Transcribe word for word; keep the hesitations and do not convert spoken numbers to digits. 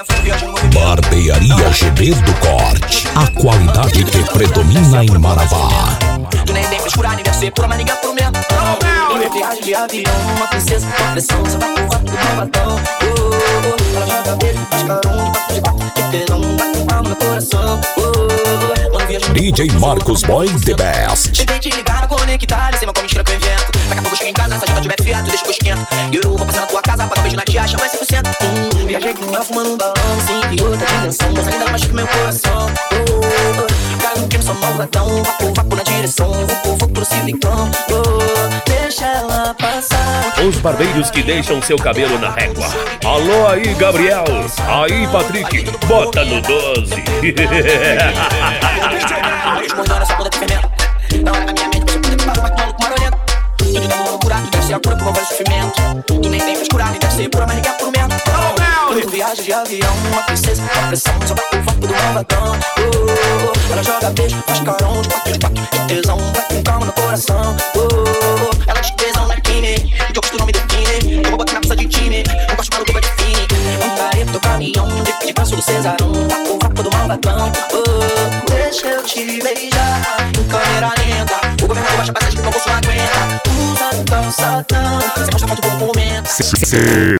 Barbearia G B do Corte, a qualidade que predomina em Marabá. Tu nem tem frescura, nem deve ser pura, mas ninguém promete. Em viagem de avião, uma princesa com pressão, só vai pro rápido do batom. Ela joga beijo, faz carão, de quatro de quatro, de tesão, bate um palmo no coração. D J Marcos Boy The Best. Tentei te ligar, não conectar, sem uma com mentira que eu invento. Daqui a pouco eu chego em casa, se a janta tiver fiato, deixa que eu esquento. E eu vou passar na tua casa, pra dar um beijo na tia, chama cem por cento. Hum, viajei com ela, fumando um balão, sim, e outra dimensão, mas ainda machuca meu coração. Oh, oh, cara, não quero só malvadão, vapo, vapo na direção, vou, vou pro silicão. Oh, deixa ela passar. Os barbeiros que deixam seu cabelo na régua. Alô aí, Gabriel. Aí, Patrick, bota no doze. Mordendo essa bunda de fermento. Na hora da minha mente, você pode parar um maluco marolento. Tudo dando loucura, tu deve ser a cura pro meu velho sofrimento. Tu nem tem frescura, nem deve ser pura, mas ninguém promete. Quando tu viaja de avião, uma princesa com pressão, só vai pro vapo do malvadão. Oh, ela joga beijo, faz carão, de quatro de quatro, de tesão, vai com calma no coração. Oh, ela de tesão na kine, jogos tu não me define. Eu vou botar na pista de time, não gosto maluco vai define. Um careto, caminhão, de passo do Cesarão, vapo, vapo do malvadão. Oh, deixa eu te beijar em câmera lenta. O governo baixa passagem que o meu bolso não aguenta. Usa calçadão, você mostra foto por momento.